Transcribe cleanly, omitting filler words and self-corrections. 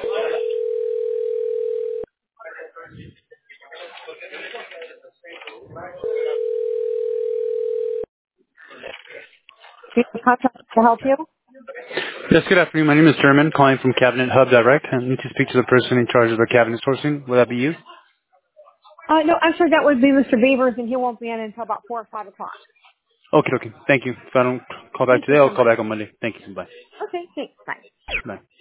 Contact to help you? Yes, good afternoon. My name is German, calling from Cabinet Hub Direct. I need to speak to the person in charge of the cabinet sourcing. Will that be you? No, actually that would be Mr. Beavers, and he won't be in until about 4 or 5 o'clock. Okay, okay. Thank you. If I don't call back Thank you today, I'll so call much. back on Monday. Thank you. Bye. Okay, thanks. Bye. Bye.